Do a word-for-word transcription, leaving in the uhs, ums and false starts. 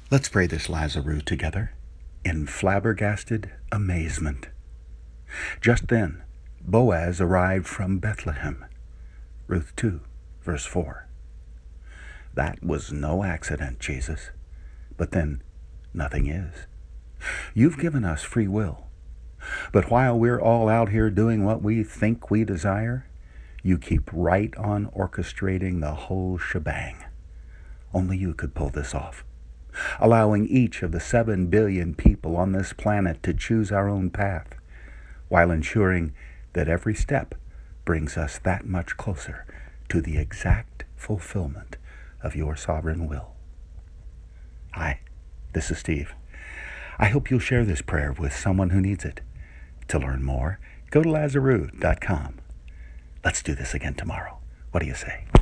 Let's pray this Lazarus together in flabbergasted amazement. Just then, Boaz arrived from Bethlehem. Ruth two, verse four. That was no accident, Jesus. But then, nothing is. You've given us free will. But while we're all out here doing what we think we desire, you keep right on orchestrating the whole shebang. Only you could pull this off, allowing each of the seven billion people on this planet to choose our own path, while ensuring that every step brings us that much closer to the exact fulfillment of your sovereign will. Hi, this is Steve. I hope you'll share this prayer with someone who needs it. To learn more, go to lazarus dot com. Let's do this again tomorrow. What do you say?